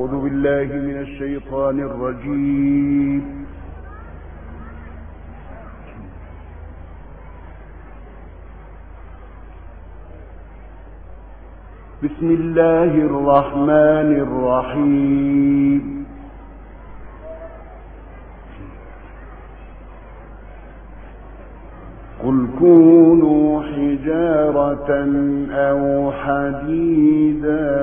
أعوذ بالله من الشيطان الرجيم. بسم الله الرحمن الرحيم. قل كونوا حجارة أو حديدا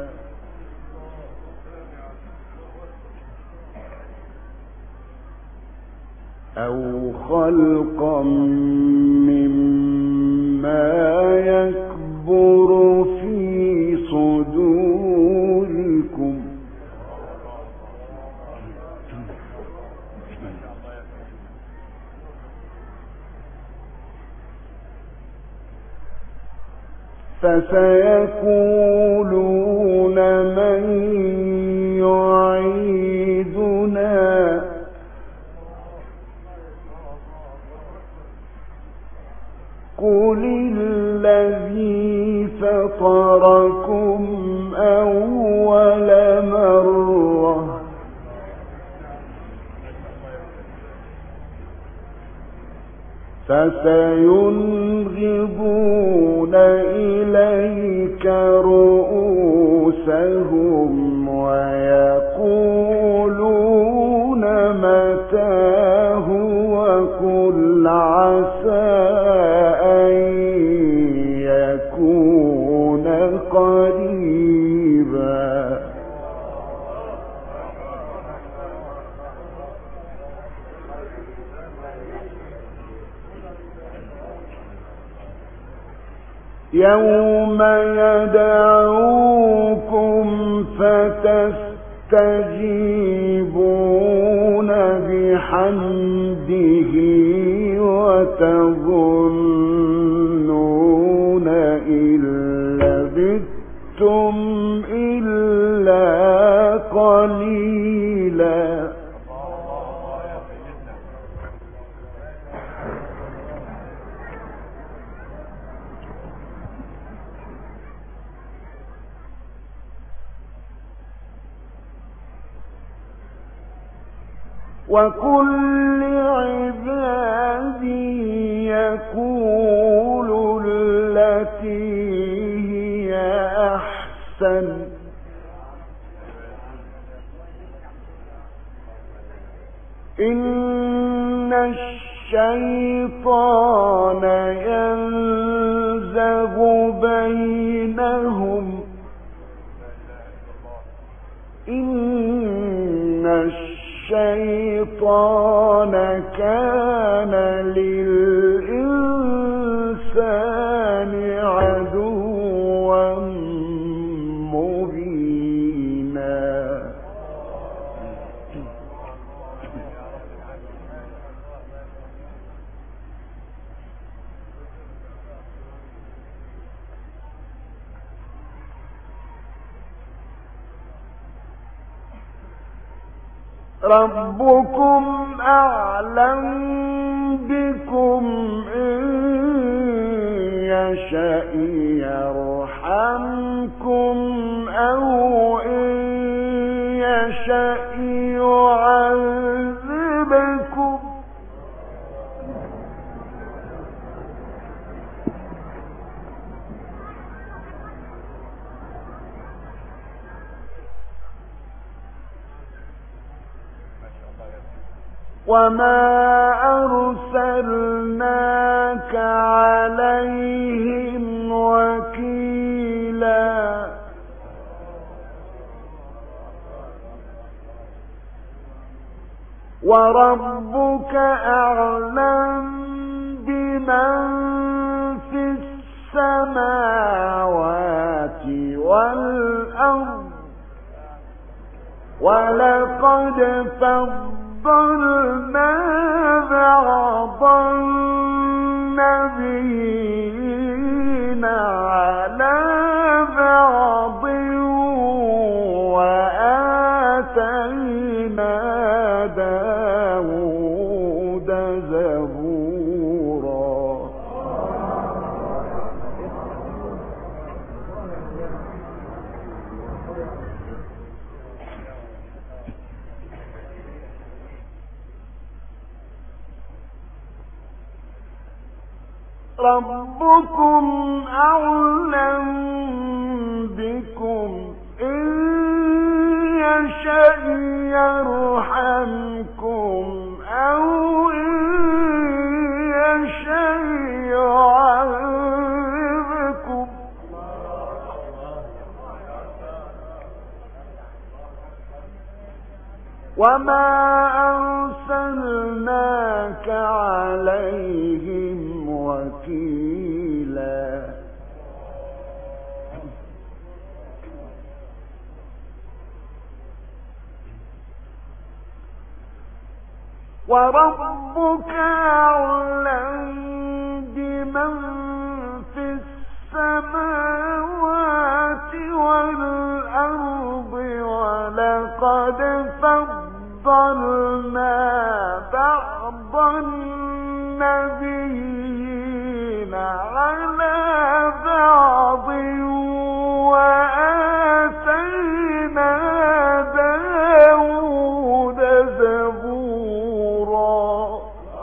أو خلقا مما يكبر في صدوركم فسيقولون من يعيدنا قل الذي فطركم أول مرة فسينغضون إليك رؤوسهم ويقولون متاه وقل عسى أن يكون قريبا يوم يدعوكم فتستجيبون بحمده وتظنون إن لبثتم إلا قليلا وقل لعبادي يقولوا التي هي أحسن إن الشيطان ينزغ بينهم الشيطان كان للإنسان عدوا مبينا ربكم أعلم بكم إن يشأ يرحمكم أو إن يشأ يعذبكم وما أرسلناك عليهم وكيلا وربك أعلم بمن في السماوات والأرض ولقد فضلنا بعض النبيين على بعض وآتينا داود زبورا ربكم أعلم بكم إن يشأ يرحمكم أو إن يشأ يعذبكم وما أرسلناك عليهم وكيلا وربك أعلم بمن في السماوات والأرض ولقد فضلنا بعض النبيين على بعض وآتينا داود زبورا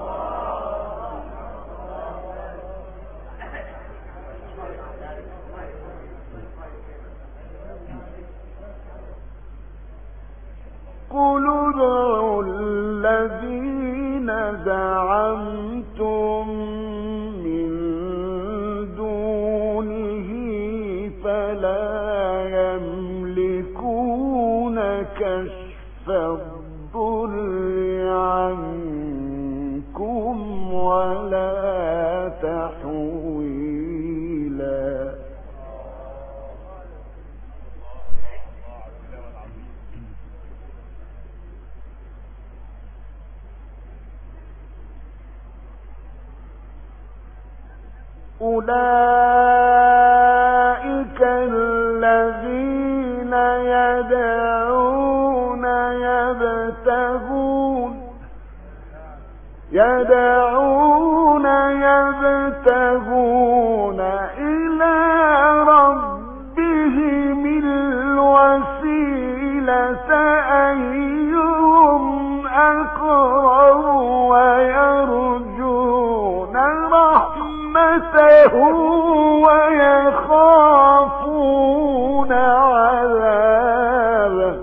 قل ادعوا الذين زعمتم من دونه فلا يملكون كشف الضر عنكم ولا تحويلا أولئك الذين يدعون يبتغون إلى ربهم الوسيلة أيهم أقرب ويرجون رحمته ويخافون عذابه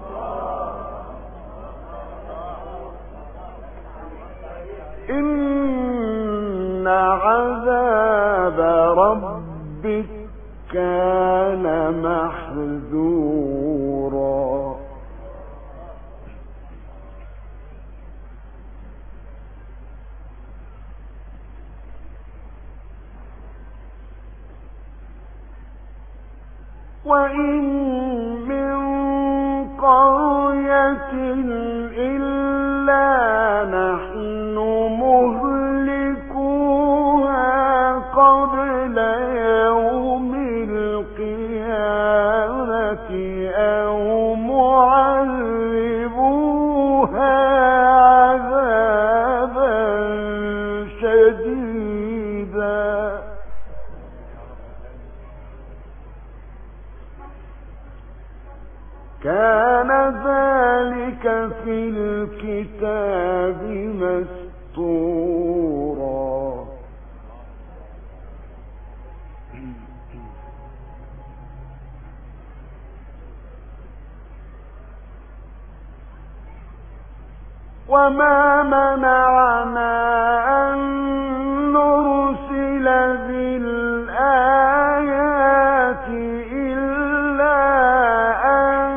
إن عذاب ربك كان محذورا وإن من قرية إلا نحن مهلكوها قبل يوم القيامة أو معذبوها عذابا شديدا كان ذلك في الكتاب مسطورا وما منعنا أن نرسل بالآيات إلا أن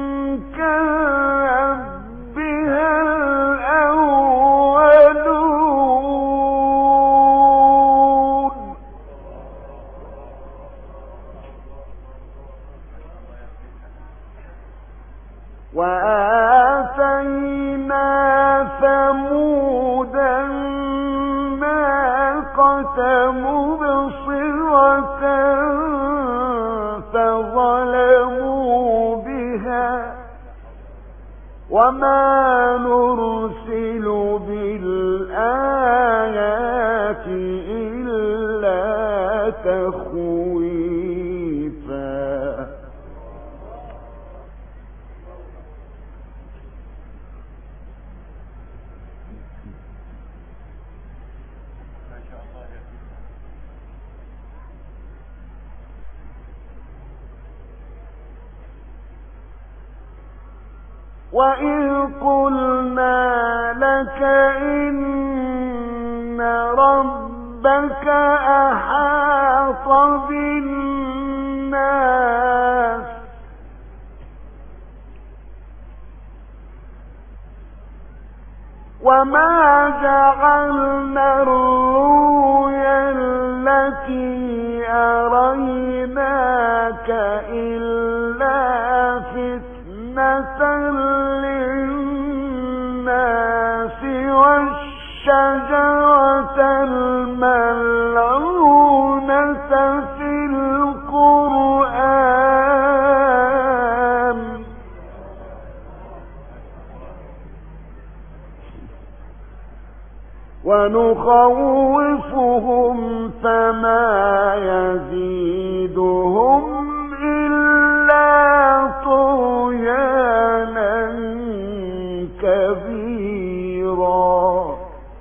كذب بها الأولون وآتينا ثمود الناقة مبصرة فظلموا بها وما نرسل بالآيات إلا تخويفا وإذ قلنا لك إن ربك أحاط بالناس وما جعلنا الرؤيا التي أريناك إلا فتنة للناس والشجرة الملعونة في القرآن ونخوفهم فما يزيدهم إلا طغيانا كبيرا.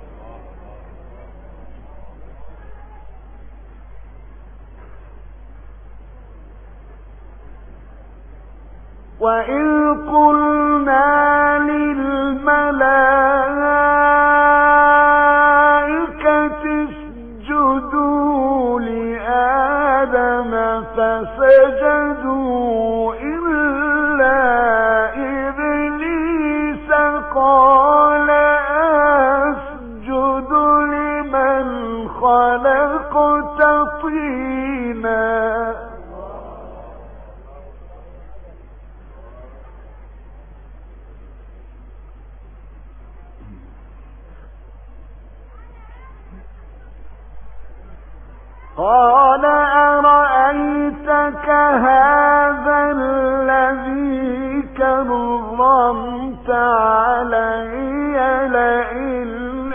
وإذ قلنا للملائكة اسجدوا لآدم فسجدوا إلا إبليس قال أسجد لمن خلقت طينا. قال أرأيتك هذا الذي كرمت علي لئن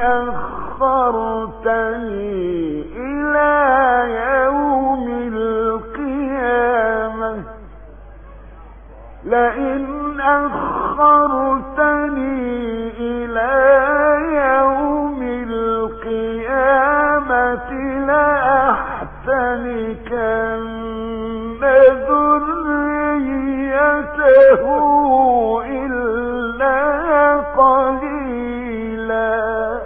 أخرتني إلى يوم القيامة لأحتنكن ذريته إلا قليلا.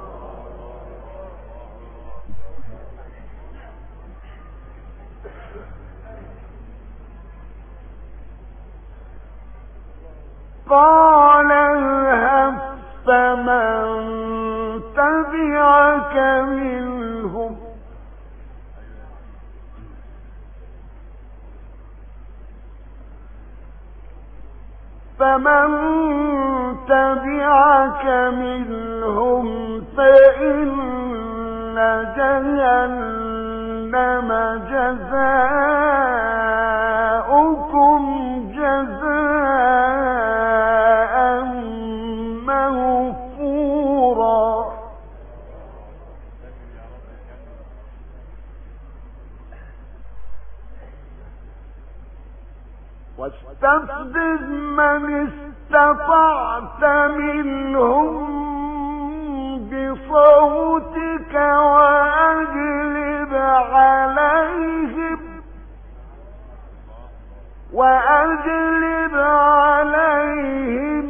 قال اذهب فمن تبعك منهم فإن جهنم جزاؤكم جزاء موفورا. واستفزز من استطعت منهم بصوتك وأجلب عليهم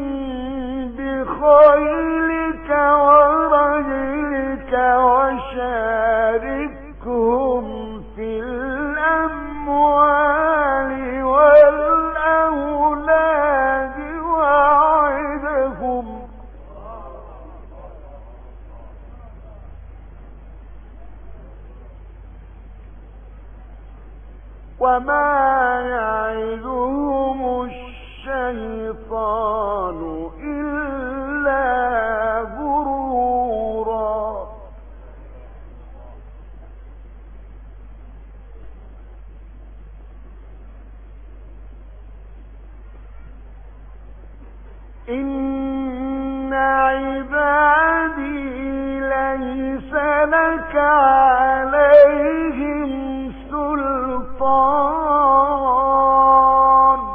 بخيلك ورجلك وشاركهم في الأموال والأولاد وعدهم وما يعدهم الشيطان إلا غرورا. إن عبادي ليس لك عليهم سلطان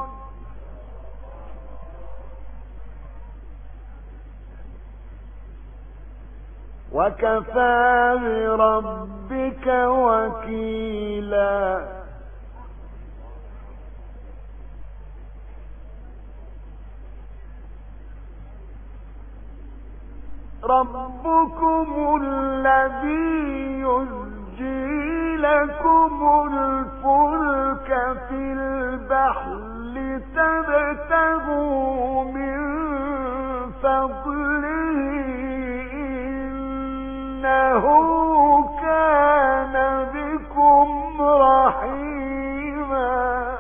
وكفى بربك وكيلا. ربكم الذي يزجي لكم الفلك في البحر لتبتغوا من فضله إنه كان بكم رحيما.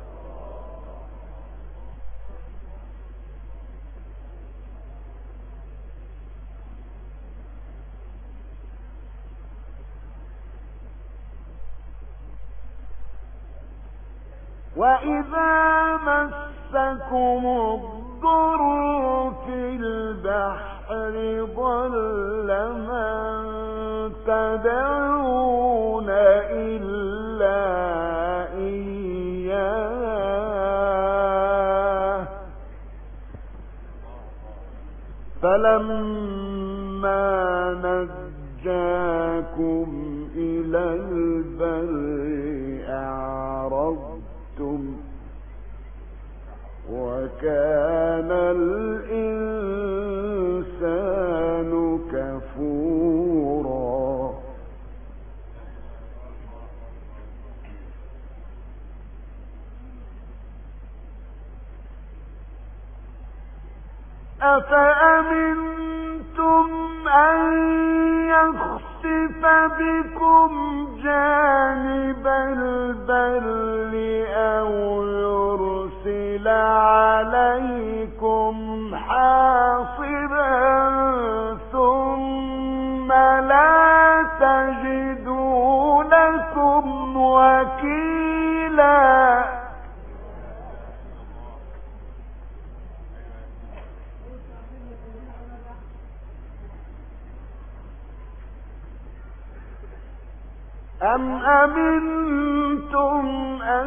وإذا مسكم الضر في البحر ضل من تدعون إلا إياه فلما نجاكم إلى البر أعرضتم وكان الإنسان كفورا. أفأمنتم أن يخسف بكم جانب البر أو يرسل عليكم حاصبا ثم لا تجدوا لكم وكيلا. أم أمنتم أن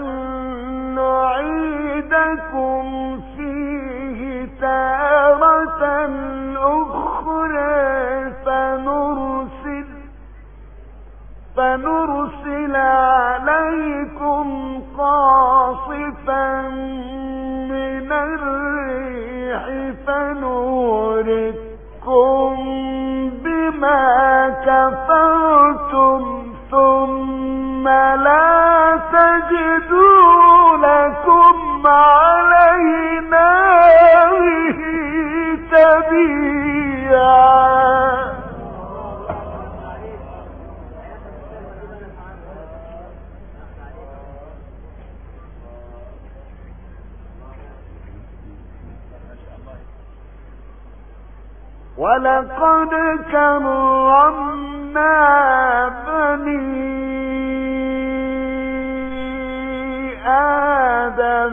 نعيدكم فيه تارة أخرى فنرسل عليكم قاصفا من الريح فنغرقكم بما كفرتم ثم لا تجدوا لكم علينا به تبيعا. ولقد كرمنا بني آدم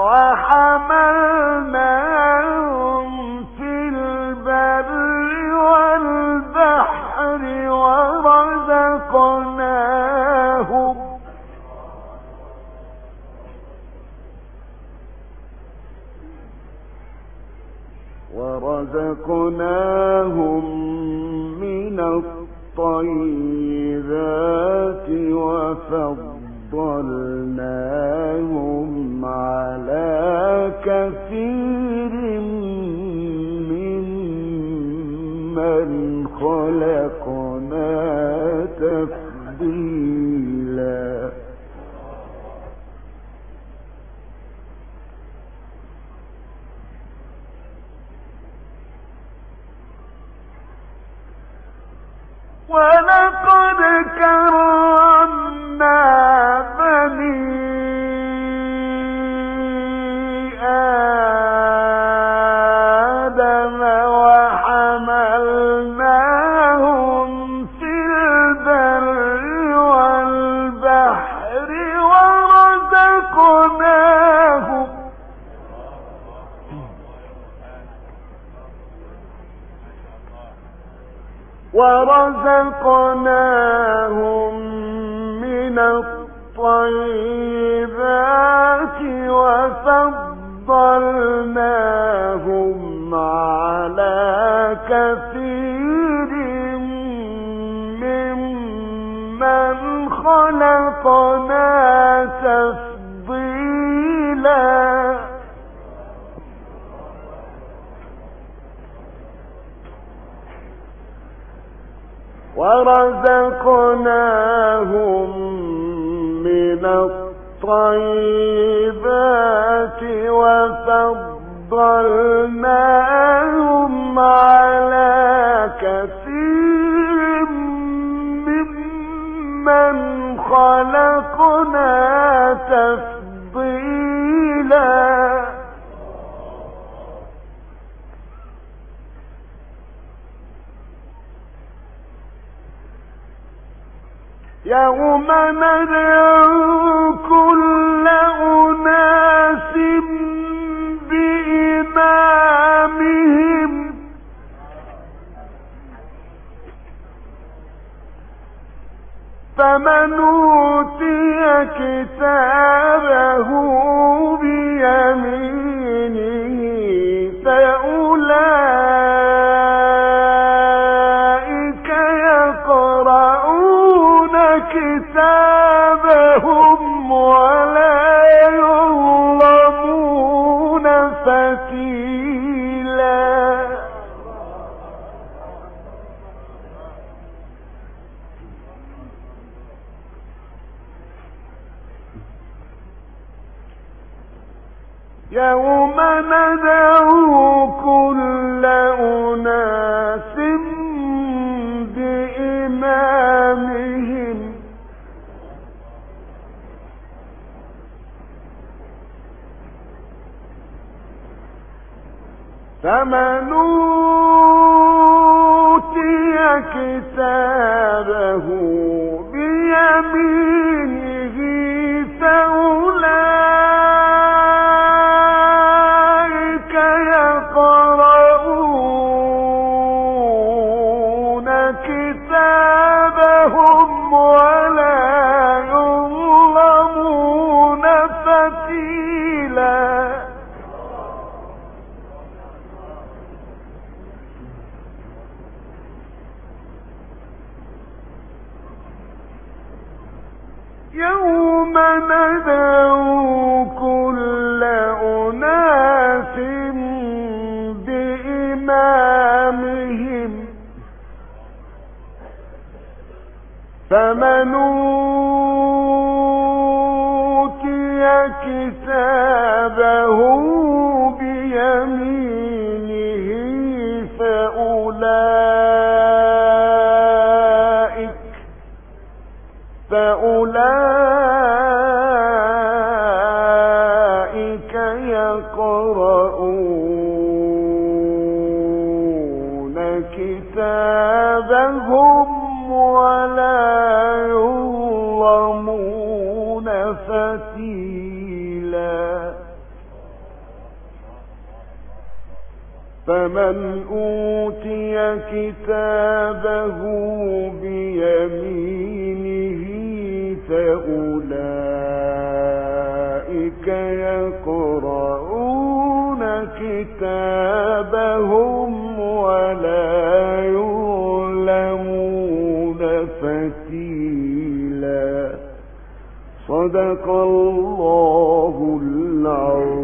وحملناهم في البر والبحر ورزقناهم من الطيبات وفضلناهم على كثير ممن خلقنا تفضيلا. ولقد كرمنا بني آدم وحملناهم في البر والبحر ورزقناهم من الطيبات وفضلناهم على كثير ممن خلقنا تفضيلا. ورزقناهم من الطيبات وفضلناهم على كثير ممن خلقنا تفضيلا. يوم ندعو كل أناس بإمامهم فمن أوتي كتابه بيمينه فأولئك يقرؤون كتابهم ولا يظلمون فتيلا. يوم ندعو كل أناس بإمامهم فمن أوتي كتابه بيمينه فأولئك يقرؤون كتابهم ولا يظلمون فتيلا. يوم ندعو كل أناس بإمامهم فمن أوتي كتابه بيمينه فأولئك يقرؤون كتابهم ولا يظلمون فتيلا. فمن أوتي كتابه بيمينه فأولئك يقرؤون كتابهم ولا يظلمون فتيلا. صدق الله العظيم.